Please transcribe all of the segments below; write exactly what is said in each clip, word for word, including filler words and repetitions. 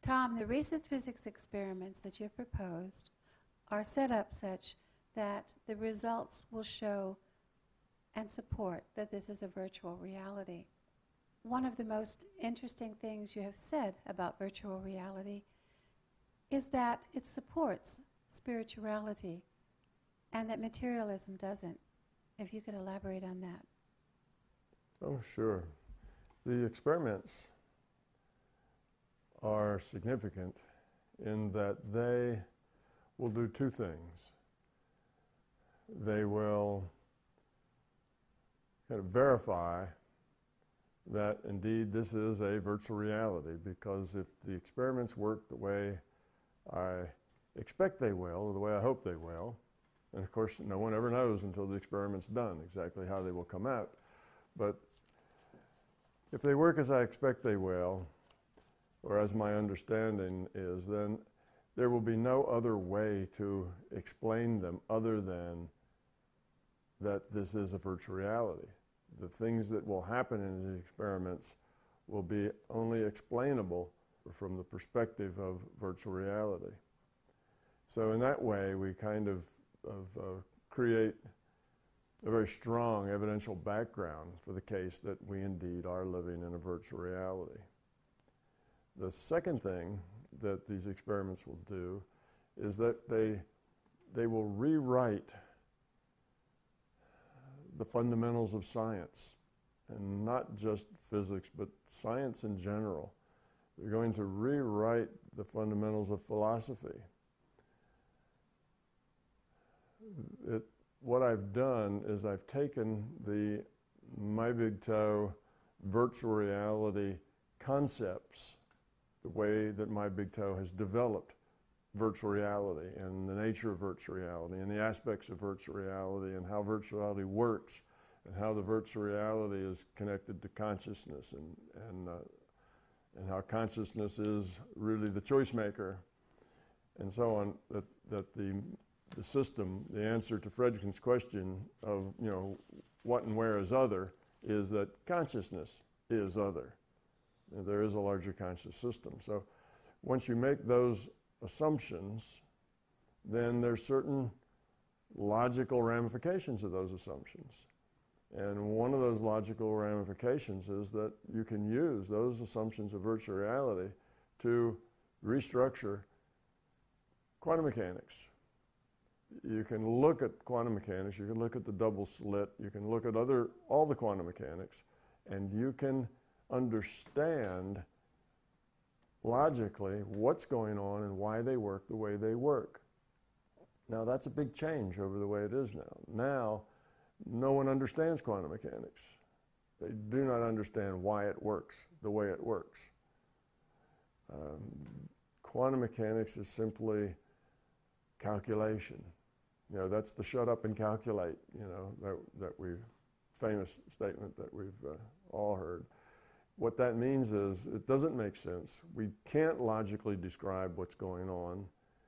Tom, the recent physics experiments that you've proposed are set up such that the results will show and support that this is a virtual reality. One of the most interesting things you have said about virtual reality is that it supports spirituality and that materialism doesn't. If you could elaborate on that. Oh, sure. The experiments are significant in that they will do two things. They will kind of verify that indeed this is a virtual reality, because if the experiments work the way I expect they will, or the way I hope they will, and of course no one ever knows until the experiment's done exactly how they will come out, but if they work as I expect they will, or as my understanding is, then there will be no other way to explain them other than that this is a virtual reality. The things that will happen in these experiments will be only explainable from the perspective of virtual reality. So in that way, we kind of, of uh, create a very strong evidential background for the case that we indeed are living in a virtual reality. The second thing that these experiments will do is that they, they will rewrite the fundamentals of science, and not just physics, but science in general. They're going to rewrite the fundamentals of philosophy. It, what I've done is I've taken the My Big Toe virtual reality concepts, the way that My Big Toe has developed virtual reality and the nature of virtual reality and the aspects of virtual reality and how virtual reality works and how the virtual reality is connected to consciousness and, and, uh, and how consciousness is really the choice maker and so on, that, that the, the system, the answer to Fredrickson's question of, you know, what and where is other, is that consciousness is other. And there is a larger conscious system. So once you make those assumptions, then there's certain logical ramifications of those assumptions. And one of those logical ramifications is that you can use those assumptions of virtual reality to restructure quantum mechanics. You can look at quantum mechanics, you can look at the double slit, you can look at other, all the quantum mechanics, and you can understand logically what's going on and why they work the way they work. Now that's a big change over the way it is now. Now, no one understands quantum mechanics. They do not understand why it works the way it works. Um, quantum mechanics is simply calculation. You know, that's the shut up and calculate, you know, that, that we've, famous statement that we've uh, all heard. What that means is it doesn't make sense. We can't logically describe what's going on,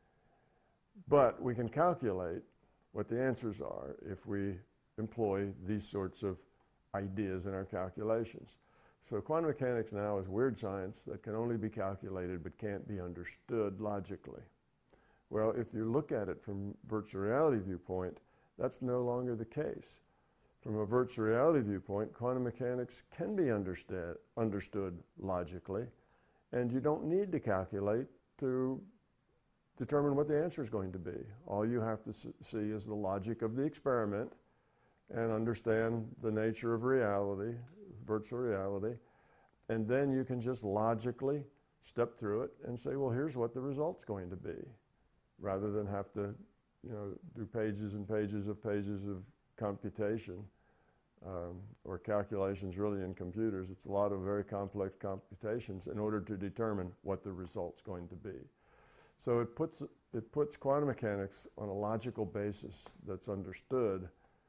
but we can calculate what the answers are if we employ these sorts of ideas in our calculations. So quantum mechanics now is weird science that can only be calculated but can't be understood logically. Well, if you look at it from virtual reality viewpoint, that's no longer the case. From a virtual reality viewpoint, quantum mechanics can be understood, understood logically, and you don't need to calculate to determine what the answer is going to be. All you have to see is the logic of the experiment and understand the nature of reality, virtual reality, and then you can just logically step through it and say, well, here's what the result's going to be, rather than have to, you know, do pages and pages of pages of computation um, or calculations really in computers. It's a lot of very complex computations in order to determine what the result's going to be. So it puts, it puts quantum mechanics on a logical basis that's understood.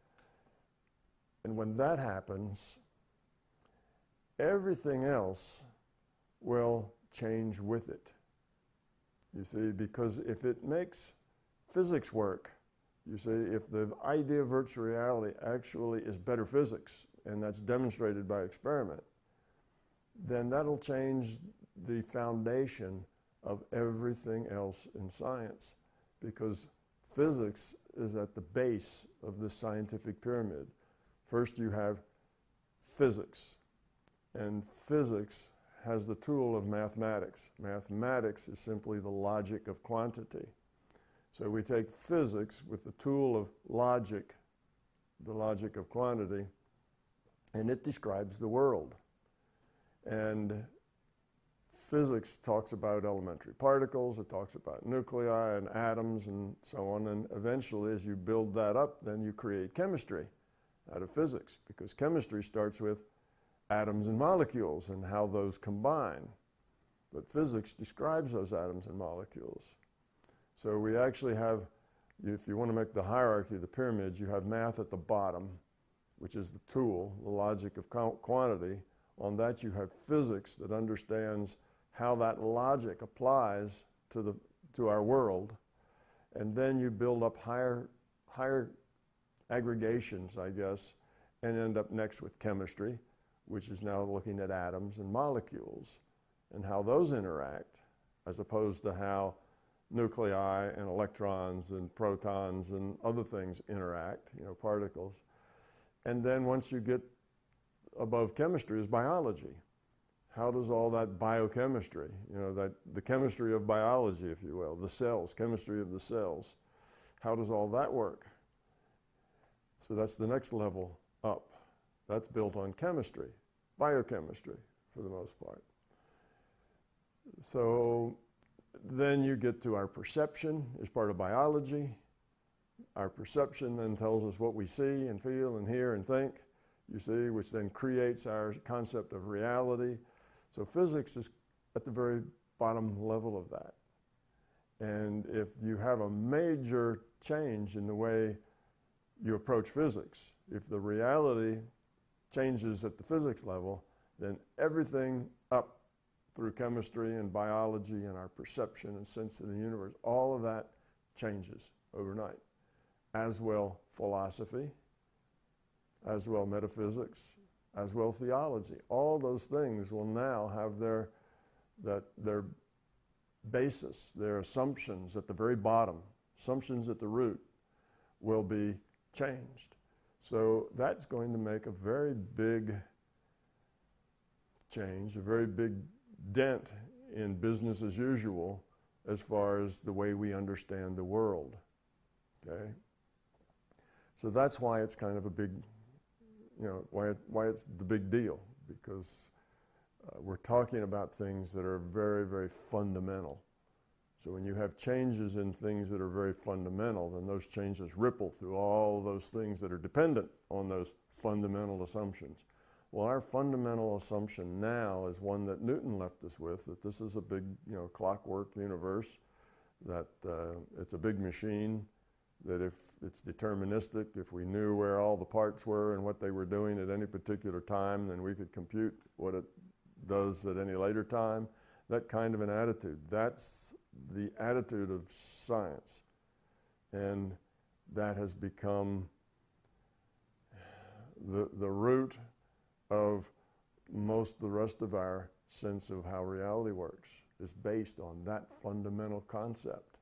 And when that happens, everything else will change with it. You see, because if it makes physics work, you see, if the idea of virtual reality actually is better physics, and that's demonstrated by experiment, then that'll change the foundation of everything else in science, because physics is at the base of this scientific pyramid. First you have physics, and physics has the tool of mathematics. Mathematics is simply the logic of quantity. So we take physics with the tool of logic, the logic of quantity, and it describes the world. And physics talks about elementary particles, it talks about nuclei and atoms and so on, and eventually as you build that up, then you create chemistry out of physics, because chemistry starts with atoms and molecules and how those combine. But physics describes those atoms and molecules. So we actually have, if you want to make the hierarchy of the pyramids, you have math at the bottom, which is the tool, the logic of quantity. On that you have physics that understands how that logic applies to, the, to our world. And then you build up higher, higher aggregations, I guess, and end up next with chemistry, which is now looking at atoms and molecules and how those interact, as opposed to how nuclei and electrons and protons and other things interact, you know, particles. And then once you get above chemistry is biology. How does all that biochemistry, you know, that the chemistry of biology, if you will, the cells, chemistry of the cells, how does all that work? So that's the next level up. That's built on chemistry, biochemistry for the most part. So then you get to our perception as part of biology. Our perception then tells us what we see and feel and hear and think, you see, which then creates our concept of reality. So physics is at the very bottom level of that. And if you have a major change in the way you approach physics, if the reality changes at the physics level, then everything up through chemistry and biology and our perception and sense of the universe, all of that changes overnight. As well philosophy, as well metaphysics, as well theology. All those things will now have their, that, their basis, their assumptions at the very bottom, assumptions at the root, will be changed. So that's going to make a very big change, a very big dent in business as usual as far as the way we understand the world, okay? So that's why it's kind of a big, you know, why, it, why it's the big deal, because uh, we're talking about things that are very, very fundamental. So when you have changes in things that are very fundamental, then those changes ripple through all those things that are dependent on those fundamental assumptions. Well, our fundamental assumption now is one that Newton left us with, that this is a big, you know, clockwork universe, that uh, it's a big machine, that if it's deterministic, if we knew where all the parts were and what they were doing at any particular time, then we could compute what it does at any later time. That kind of an attitude. That's the attitude of science. And that has become the, the root of most of the rest of our sense of how reality works, is based on that fundamental concept.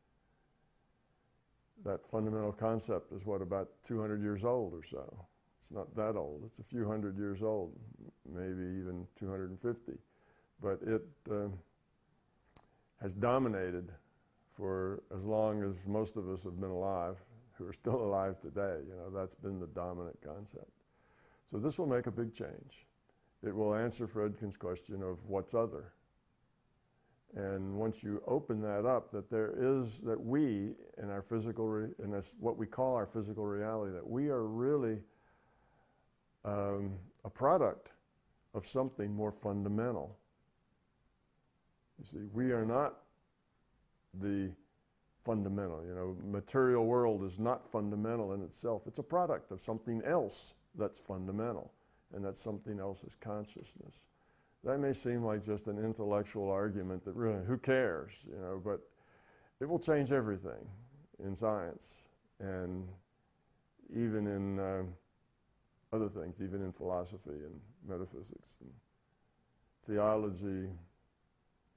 That fundamental concept is what, about two hundred years old or so. It's not that old, it's a few hundred years old, maybe even two hundred fifty. But it uh, has dominated for as long as most of us have been alive, who are still alive today. You know, that's been the dominant concept. So this will make a big change. It will answer Fredkin's question of what's other. And once you open that up, that there is, that we, in our physical, re, in this, what we call our physical reality, that we are really um, a product of something more fundamental. You see, we are not the fundamental, you know, material world is not fundamental in itself. It's a product of something else that's fundamental, and that something else is consciousness. That may seem like just an intellectual argument that really, who cares, you know, but it will change everything in science and even in uh, other things, even in philosophy and metaphysics and theology.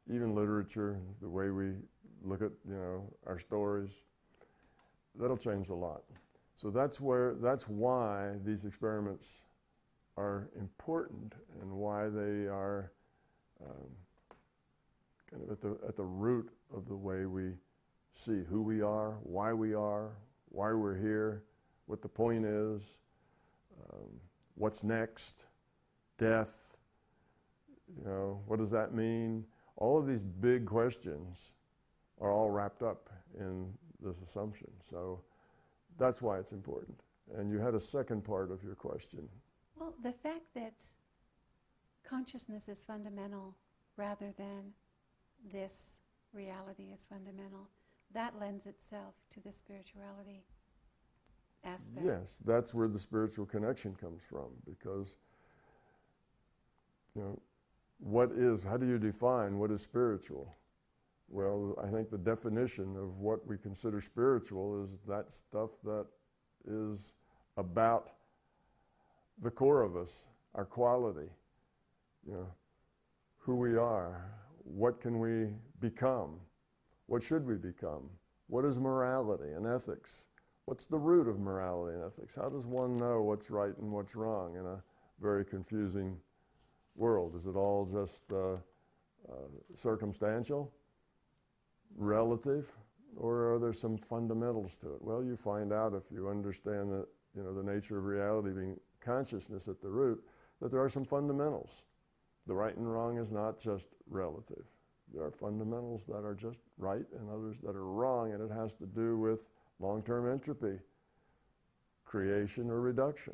even literature, the way we look at, you know, our stories, that'll change a lot. So that's where, that's why these experiments are important and why they are um, kind of at the, at the root of the way we see who we are, why we are, why we're here, what the point is, um, what's next, death, you know, what does that mean? All of these big questions are all wrapped up in this assumption. So that's why it's important. And you had a second part of your question. Well, the fact that consciousness is fundamental rather than this reality is fundamental, that lends itself to the spirituality aspect. Yes, that's where the spiritual connection comes from, because, you know, what is, how do you define what is spiritual? Well, I think the definition of what we consider spiritual is that stuff that is about the core of us, our quality, you know, who we are, what can we become, what should we become, what is morality and ethics, what's the root of morality and ethics, how does one know what's right and what's wrong in a very confusing world? Is it all just uh, uh, circumstantial, relative, or are there some fundamentals to it? Well, you find out if you understand that, you know, the nature of reality being consciousness at the root, that there are some fundamentals. The right and wrong is not just relative. There are fundamentals that are just right and others that are wrong, and it has to do with long-term entropy, creation or reduction.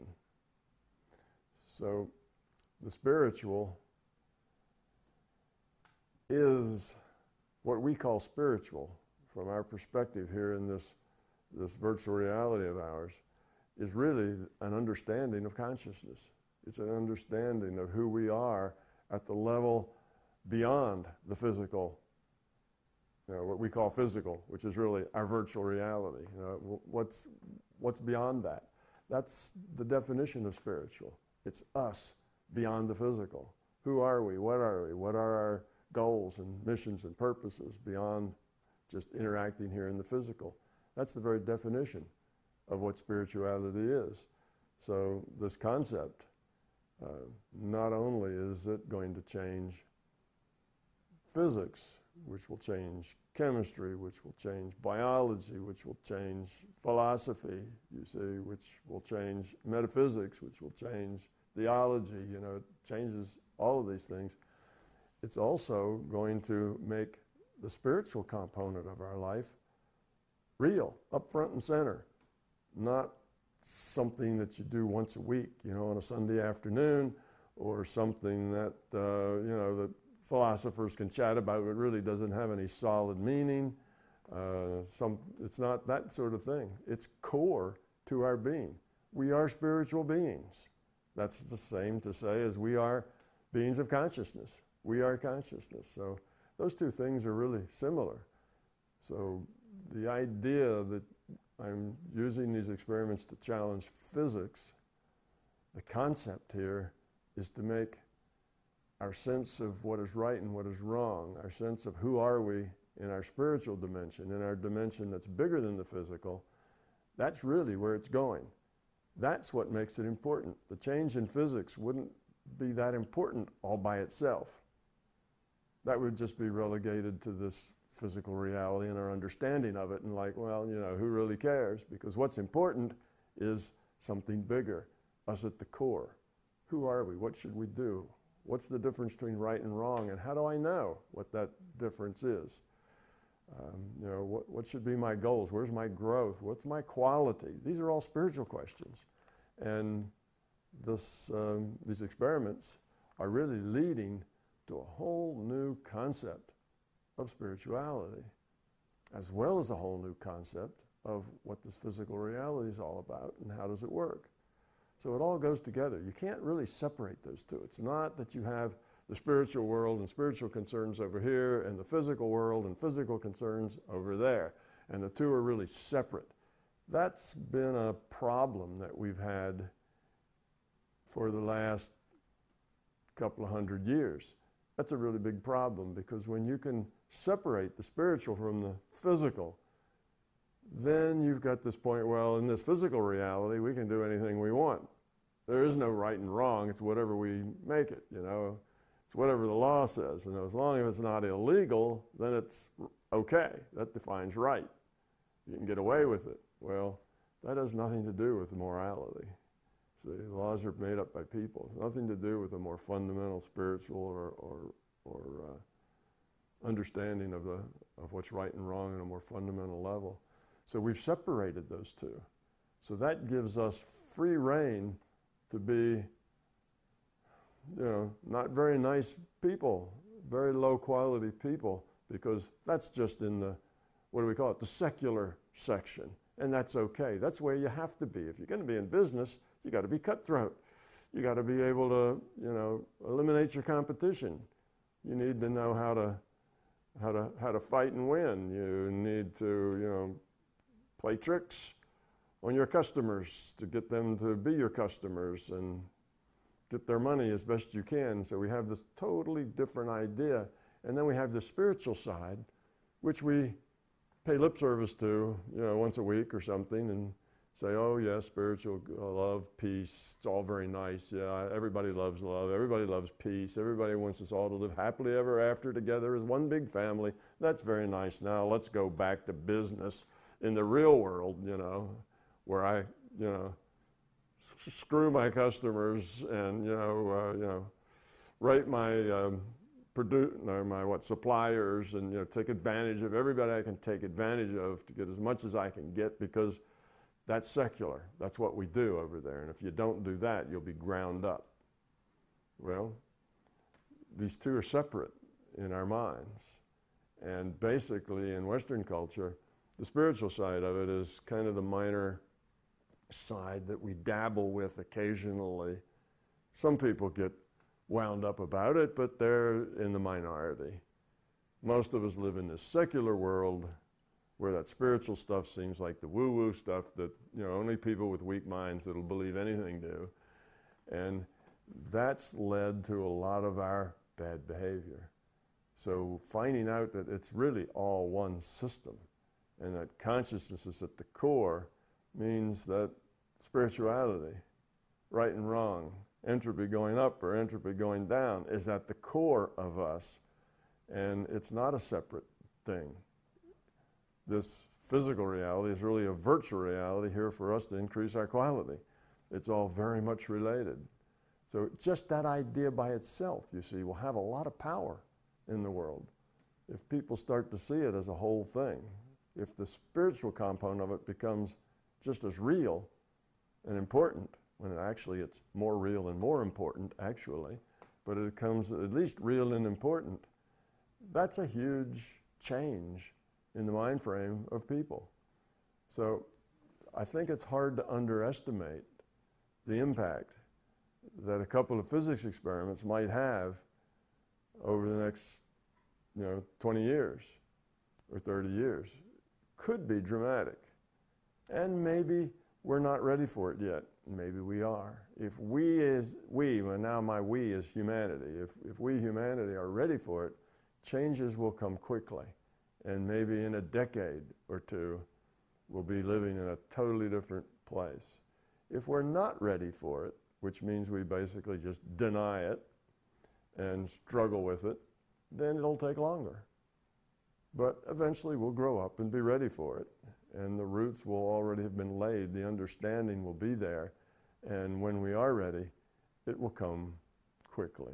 So the spiritual is what we call spiritual from our perspective here in this, this virtual reality of ours, is really an understanding of consciousness. It's an understanding of who we are at the level beyond the physical, you know, what we call physical, which is really our virtual reality. You know, what's, what's beyond that? That's the definition of spiritual. It's us beyond the physical. Who are we? What are we? What are our goals and missions and purposes beyond just interacting here in the physical? That's the very definition of what spirituality is. So this concept, uh, not only is it going to change physics, which will change chemistry, which will change biology, which will change philosophy, you see, which will change metaphysics, which will change theology, you know, it changes all of these things. It's also going to make the spiritual component of our life real, up front and center, not something that you do once a week, you know, on a Sunday afternoon, or something that, uh, you know, that philosophers can chat about, but really doesn't have any solid meaning. Uh, some, it's not that sort of thing. It's core to our being. We are spiritual beings. That's the same to say as we are beings of consciousness. We are consciousness. So those two things are really similar. So the idea that I'm using these experiments to challenge physics, the concept here is to make our sense of what is right and what is wrong, our sense of who are we in our spiritual dimension, in our dimension that's bigger than the physical, that's really where it's going. That's what makes it important. The change in physics wouldn't be that important all by itself. That would just be relegated to this physical reality and our understanding of it, and like, well, you know, who really cares? Because what's important is something bigger, us at the core. Who are we? What should we do? What's the difference between right and wrong, and how do I know what that difference is? Um, you know, what, what should be my goals? Where's my growth? What's my quality? These are all spiritual questions. And this, um, these experiments are really leading to a whole new concept of spirituality, as well as a whole new concept of what this physical reality is all about and how does it work. So it all goes together. You can't really separate those two. It's not that you have the spiritual world and spiritual concerns over here and the physical world and physical concerns over there, and the two are really separate. That's been a problem that we've had for the last couple of hundred years. that's a really big problem, because when you can separate the spiritual from the physical, then you've got this point, well, in this physical reality, we can do anything we want. There is no right and wrong. It's whatever we make it, you know. It's whatever the law says. And as long as it's not illegal, then it's okay. That defines right. You can get away with it. Well, that has nothing to do with morality. See, laws are made up by people. Nothing to do with a more fundamental spiritual or, or, or uh, understanding of, the, of what's right and wrong on a more fundamental level. So we've separated those two. So that gives us free rein to be, you know, not very nice people, very low quality people, because that's just in the, what do we call it, the secular section. And that's okay. That's where you have to be. If you're going to be in business, you got to be cutthroat. You got to be able to, you know, eliminate your competition. You need to know how to, how to, how to fight and win. You need to, you know, play tricks on your customers to get them to be your customers and get their money as best you can. So we have this totally different idea. And then we have the spiritual side, which we pay lip service to, you know, once a week or something, and say, oh yeah, spiritual love, peace, it's all very nice. Yeah, everybody loves love. Everybody loves peace. Everybody wants us all to live happily ever after together as one big family. That's very nice. Now let's go back to business in the real world, you know, where I, you know, s- screw my customers and, you know, uh, you know, write my um, Produ- no, my what suppliers, and you know, take advantage of everybody I can take advantage of to get as much as I can get, because that's secular. That's what we do over there. And if you don't do that, you'll be ground up. Well, these two are separate in our minds. And basically in Western culture, the spiritual side of it is kind of the minor side that we dabble with occasionally. Some people get wound up about it, but they're in the minority. Most of us live in this secular world where that spiritual stuff seems like the woo-woo stuff that, you know, only people with weak minds that'll believe anything do. And that's led to a lot of our bad behavior. So finding out that it's really all one system and that consciousness is at the core means that spirituality, right and wrong, entropy going up or entropy going down, is at the core of us, and it's not a separate thing. This physical reality is really a virtual reality here for us to increase our quality. It's all very much related. So just that idea by itself, you see, will have a lot of power in the world if people start to see it as a whole thing. If the spiritual component of it becomes just as real and important, when it actually it's more real and more important, actually, but it becomes at least real and important, that's a huge change in the mind frame of people. So I think it's hard to underestimate the impact that a couple of physics experiments might have over the next, you know, twenty years or thirty years. Could be dramatic. And maybe we're not ready for it yet. Maybe we are. If we is, we, well now my we is humanity, if, if we humanity are ready for it, changes will come quickly. And maybe in a decade or two, we'll be living in a totally different place. If we're not ready for it, which means we basically just deny it and struggle with it, then it'll take longer. But eventually we'll grow up and be ready for it. And the roots will already have been laid. The understanding will be there. And when we are ready, it will come quickly.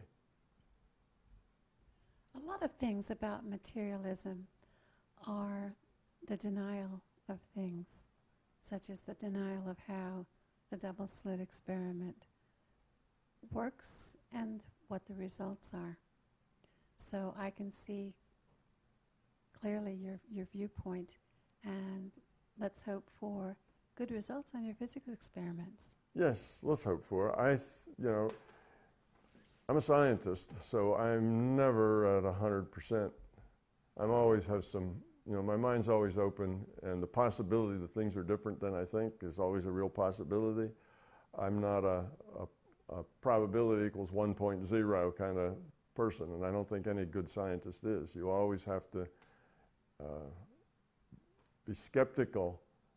A lot of things about materialism are the denial of things, such as the denial of how the double slit experiment works and what the results are. So I can see clearly your, your viewpoint, and let's hope for good results on your physics experiments. Yes, let's hope for it. I, th- you know, I'm a scientist, so I'm never at one hundred percent. I'm always have some, you know, my mind's always open, and the possibility that things are different than I think is always a real possibility. I'm not a, a, a probability equals one point zero kind of person, and I don't think any good scientist is. You always have to uh, be skeptical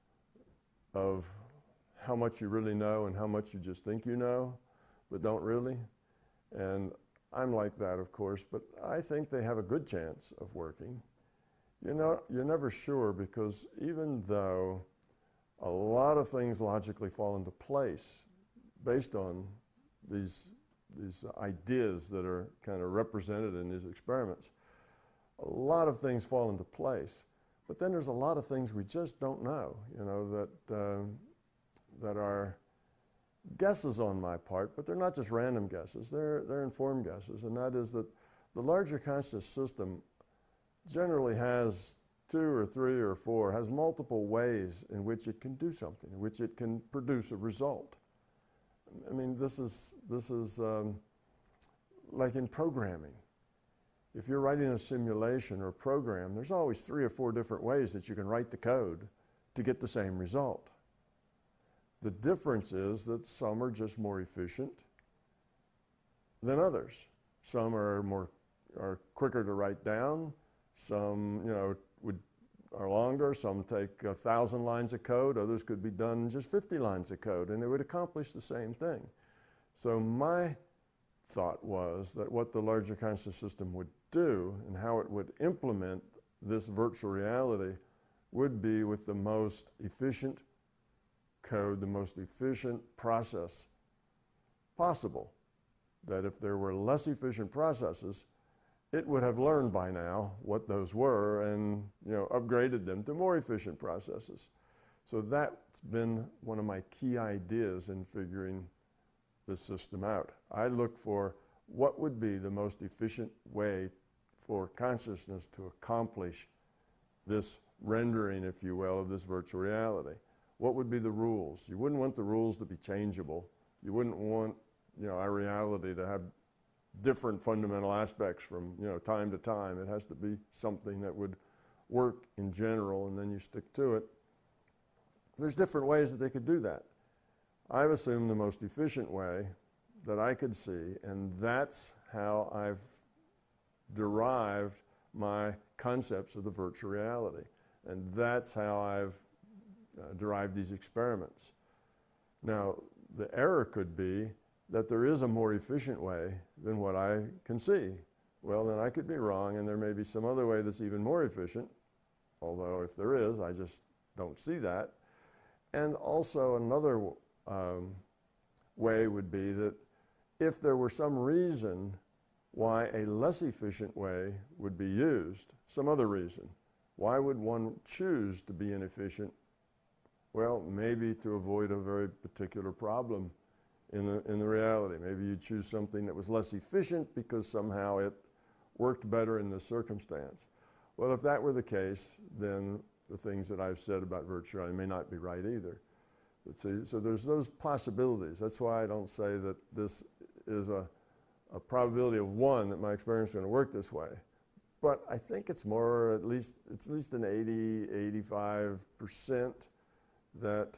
of how much you really know and how much you just think you know, but don't really. And I'm like that, of course, but I think they have a good chance of working. You know, you're never sure, because even though a lot of things logically fall into place based on these, these ideas that are kind of represented in these experiments, a lot of things fall into place. But then there's a lot of things we just don't know, you know, that, uh, that are guesses on my part, but they're not just random guesses, they're, they're informed guesses, and that is that the larger consciousness system generally has two or three or four, has multiple ways in which it can do something, in which it can produce a result. I mean, this is, this is um, like in programming. If you're writing a simulation or a program, there's always three or four different ways that you can write the code to get the same result. The difference is that some are just more efficient than others. Some are more are quicker to write down. Some, you know, would are longer. Some take a thousand lines of code. Others could be done in just fifty lines of code, and they would accomplish the same thing. So my thought was that what the larger consciousness system would do and how it would implement this virtual reality would be with the most efficient code, the most efficient process possible. That if there were less efficient processes, it would have learned by now what those were and, you know, upgraded them to more efficient processes. So that's been one of my key ideas in figuring this system out. I look for what would be the most efficient way for consciousness to accomplish this rendering, if you will, of this virtual reality. What would be the rules? You wouldn't want the rules to be changeable. You wouldn't want, you know, our reality to have different fundamental aspects from, you know, time to time. It has to be something that would work in general, and then you stick to it. There's different ways that they could do that. I've assumed the most efficient way that I could see, and that's how I've derived my concepts of the virtual reality. And that's how I've uh, derived these experiments. Now, the error could be that there is a more efficient way than what I can see. Well, then I could be wrong, and there may be some other way that's even more efficient, although if there is, I just don't see that. And also another um, way would be that if there were some reason why a less efficient way would be used, some other reason, why would one choose to be inefficient? Well, maybe to avoid a very particular problem in the, in the reality. Maybe you choose something that was less efficient because somehow it worked better in the circumstance. Well, if that were the case, then the things that I've said about virtual reality may not be right either. But see, so there's those possibilities. That's why I don't say that this is a, a probability of one that my experience is going to work this way. But I think it's more, at least, it's at least an eighty, eighty-five percent that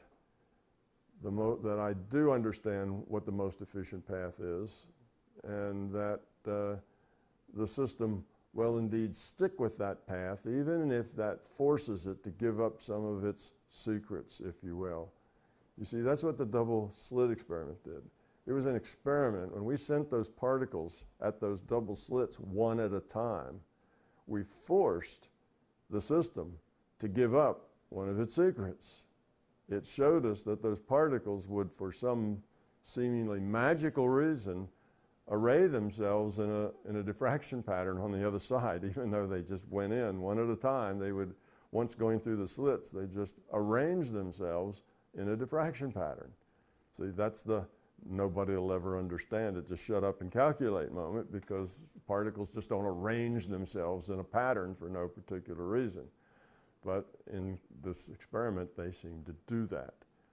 the mo that I do understand what the most efficient path is, and that uh, the system will indeed stick with that path, even if that forces it to give up some of its secrets, if you will. You see, that's what the double slit experiment did. It was an experiment. When we sent those particles at those double slits one at a time, we forced the system to give up one of its secrets. It showed us that those particles would, for some seemingly magical reason, array themselves in a, in a diffraction pattern on the other side, even though they just went in one at a time. They would, once going through the slits, they just arrange themselves in a diffraction pattern. See, that's the nobody will ever understand it, just shut up and calculate moment, because particles just don't arrange themselves in a pattern for no particular reason. But in this experiment, they seemed to do that.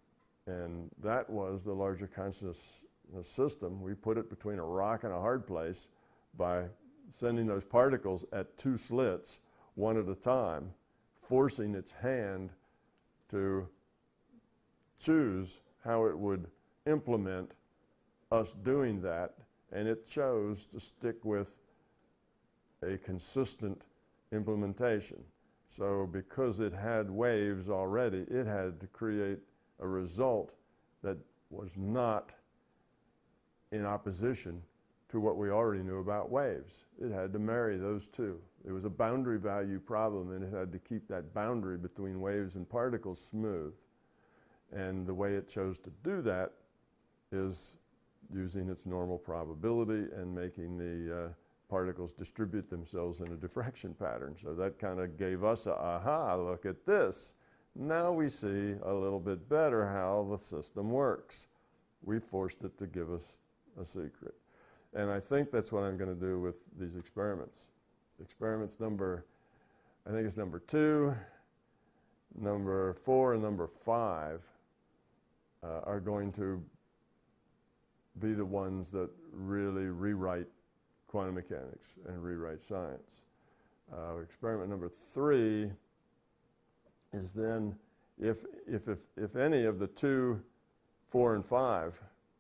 And that was the larger consciousness system. We put it between a rock and a hard place by sending those particles at two slits, one at a time, forcing its hand to choose how it would implement us doing that. And it chose to stick with a consistent implementation. So because it had waves already, it had to create a result that was not in opposition to what we already knew about waves. It had to marry those two. It was a boundary value problem, and it had to keep that boundary between waves and particles smooth. And the way it chose to do that is using its normal probability and making the uh, particles distribute themselves in a diffraction pattern. So that kind of gave us a, aha, look at this. Now we see a little bit better how the system works. We forced it to give us a secret. And I think that's what I'm going to do with these experiments. Experiments number, I think it's number two, number four, and number five uh, are going to be the ones that really rewrite quantum mechanics and rewrite science. Uh, experiment number three is then, if, if, if, if any of the two, four, and five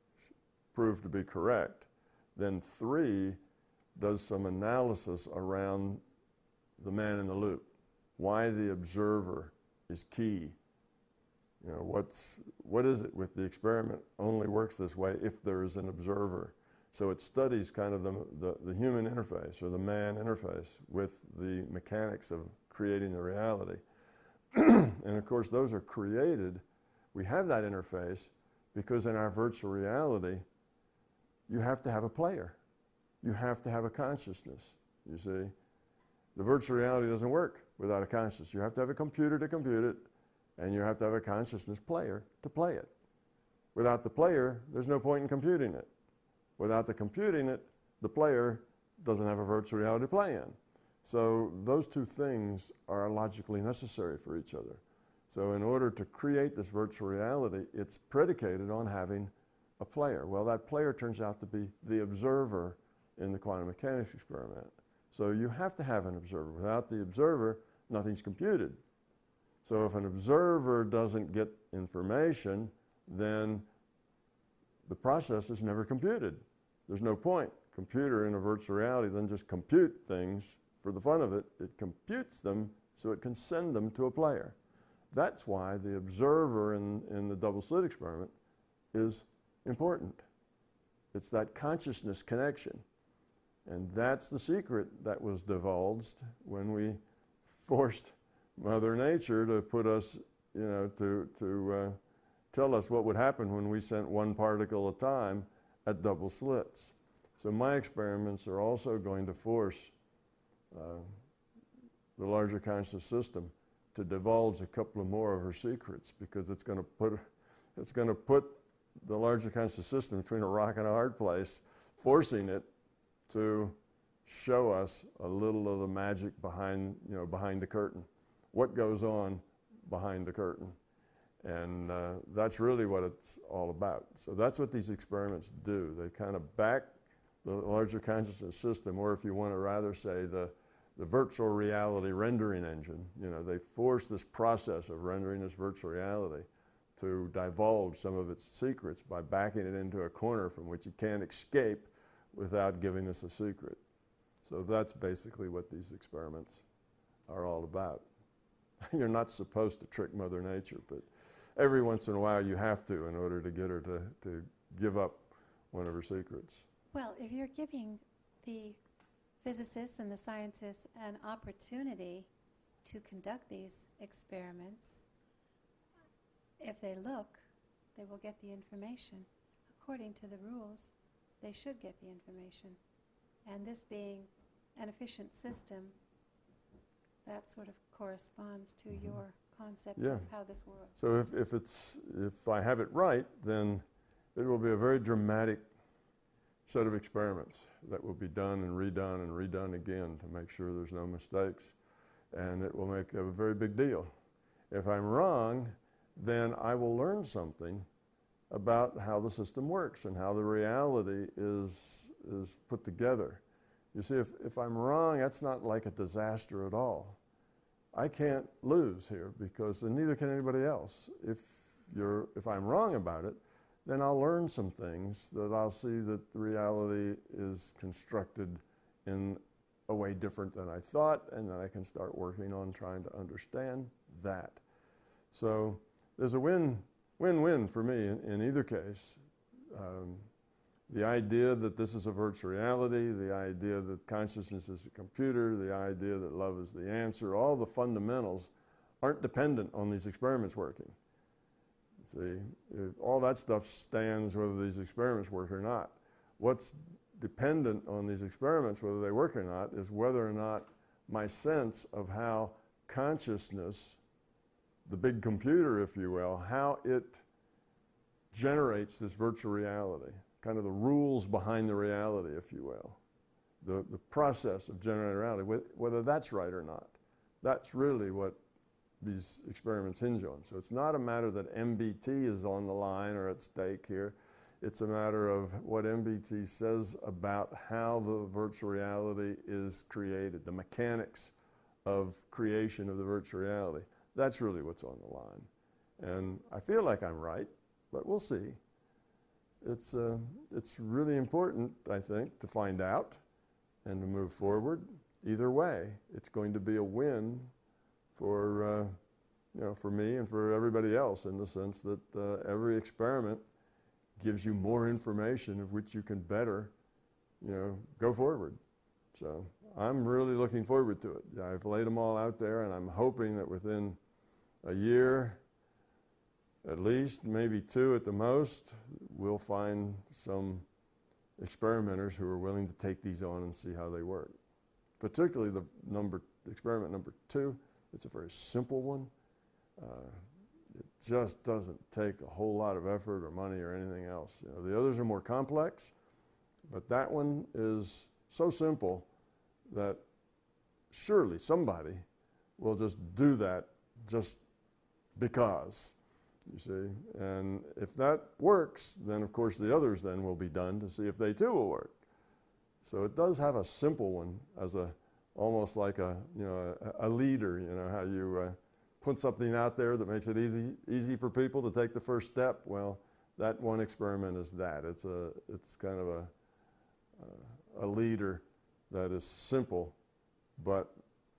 prove to be correct, then three does some analysis around the man in the loop, why the observer is key. You know, what's, what is it with the experiment only works this way if there is an observer. So it studies kind of the, the, the human interface or the man interface with the mechanics of creating the reality. And of course, those are created. We have that interface because in our virtual reality, you have to have a player. You have to have a consciousness, you see. The virtual reality doesn't work without a consciousness. You have to have a computer to compute it, and you have to have a consciousness player to play it. Without the player, there's no point in computing it. Without the computing it, the player doesn't have a virtual reality to play in. So those two things are logically necessary for each other. So in order to create this virtual reality, it's predicated on having a player. Well, that player turns out to be the observer in the quantum mechanics experiment. So you have to have an observer. Without the observer, nothing's computed. So if an observer doesn't get information, then the process is never computed. There's no point. Computer in a virtual reality doesn't just compute things for the fun of it. It computes them so it can send them to a player. That's why the observer in, in the double slit experiment is important. It's that consciousness connection. And that's the secret that was divulged when we forced Mother Nature to put us, you know, to, to uh, tell us what would happen when we sent one particle at a time at double slits. So my experiments are also going to force uh, the larger conscious system to divulge a couple of more of her secrets, because it's going to put, it's going to put the larger conscious system between a rock and a hard place, forcing it to show us a little of the magic behind, you know, behind the curtain. What goes on behind the curtain. And uh, that's really what it's all about. So that's what these experiments do. They kind of back the larger consciousness system, or if you want to rather say the, the virtual reality rendering engine. You know, they force this process of rendering this virtual reality to divulge some of its secrets by backing it into a corner from which it can't escape without giving us a secret. So that's basically what these experiments are all about. You're not supposed to trick Mother Nature, but every once in a while you have to in order to get her to, to give up one of her secrets. Well, if you're giving the physicists and the scientists an opportunity to conduct these experiments, if they look, they will get the information. According to the rules, they should get the information. And this being an efficient system, that sort of corresponds to mm-hmm. your concept yeah. of how this works. So if, if, it's, if I have it right, then it will be a very dramatic set of experiments that will be done and redone and redone again to make sure there's no mistakes. And it will make a very big deal. If I'm wrong, then I will learn something about how the system works and how the reality is, is put together. You see, if, if I'm wrong, that's not like a disaster at all. I can't lose here, because and neither can anybody else. If, you're, if I'm wrong about it, then I'll learn some things that I'll see that the reality is constructed in a way different than I thought, and then I can start working on trying to understand that. So there's a win, win-win for me in, in either case. Um, the idea that this is a virtual reality, the idea that consciousness is a computer, the idea that love is the answer, all the fundamentals aren't dependent on these experiments working. See, if all that stuff stands whether these experiments work or not. What's dependent on these experiments, whether they work or not, is whether or not my sense of how consciousness, the big computer, if you will, how it generates this virtual reality, kind of the rules behind the reality, if you will, the, the process of generating reality, whether that's right or not. That's really what these experiments hinge on. So it's not a matter that M B T is on the line or at stake here. It's a matter of what M B T says about how the virtual reality is created, the mechanics of creation of the virtual reality. That's really what's on the line. And I feel like I'm right, but we'll see. It's, uh, it's really important, I think, to find out and to move forward. Either way, it's going to be a win for, uh, you know, for me and for everybody else, in the sense that uh, every experiment gives you more information of which you can better, you know, go forward. So I'm really looking forward to it. Yeah, I've laid them all out there, and I'm hoping that within a year, at least, maybe two at the most, we'll find some experimenters who are willing to take these on and see how they work. Particularly the number, experiment number two. It's a very simple one. Uh, it just doesn't take a whole lot of effort or money or anything else. You know, the others are more complex, but that one is so simple that surely somebody will just do that just because, you see. And if that works, then of course the others then will be done to see if they too will work. So it does have a simple one as a, almost like a, you know, a, a leader, you know, how you uh, put something out there that makes it easy, easy for people to take the first step. Well, that one experiment is that. It's, a, it's kind of a, a leader that is simple, but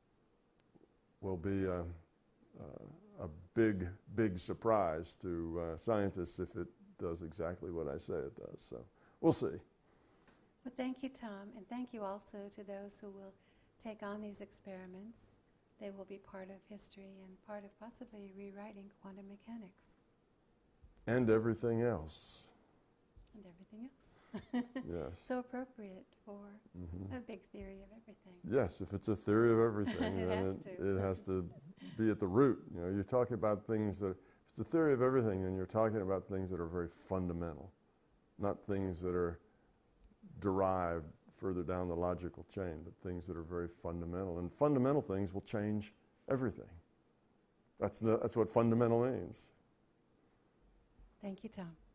will be a, a, a big, big surprise to uh, scientists if it does exactly what I say it does. So we'll see. Well, thank you, Tom, and thank you also to those who will take on these experiments. They will be part of history and part of possibly rewriting quantum mechanics. And everything else. And everything else. Yes. So appropriate for mm-hmm. a big theory of everything. Yes, if it's a theory of everything, it then has it, to. it has to be at the root. You know, you're talking about things that, if it's a theory of everything, then you're talking about things that are very fundamental, not things that are derived further down the logical chain, but things that are very fundamental. And fundamental things will change everything. That's, the, that's what fundamental means. Thank you, Tom.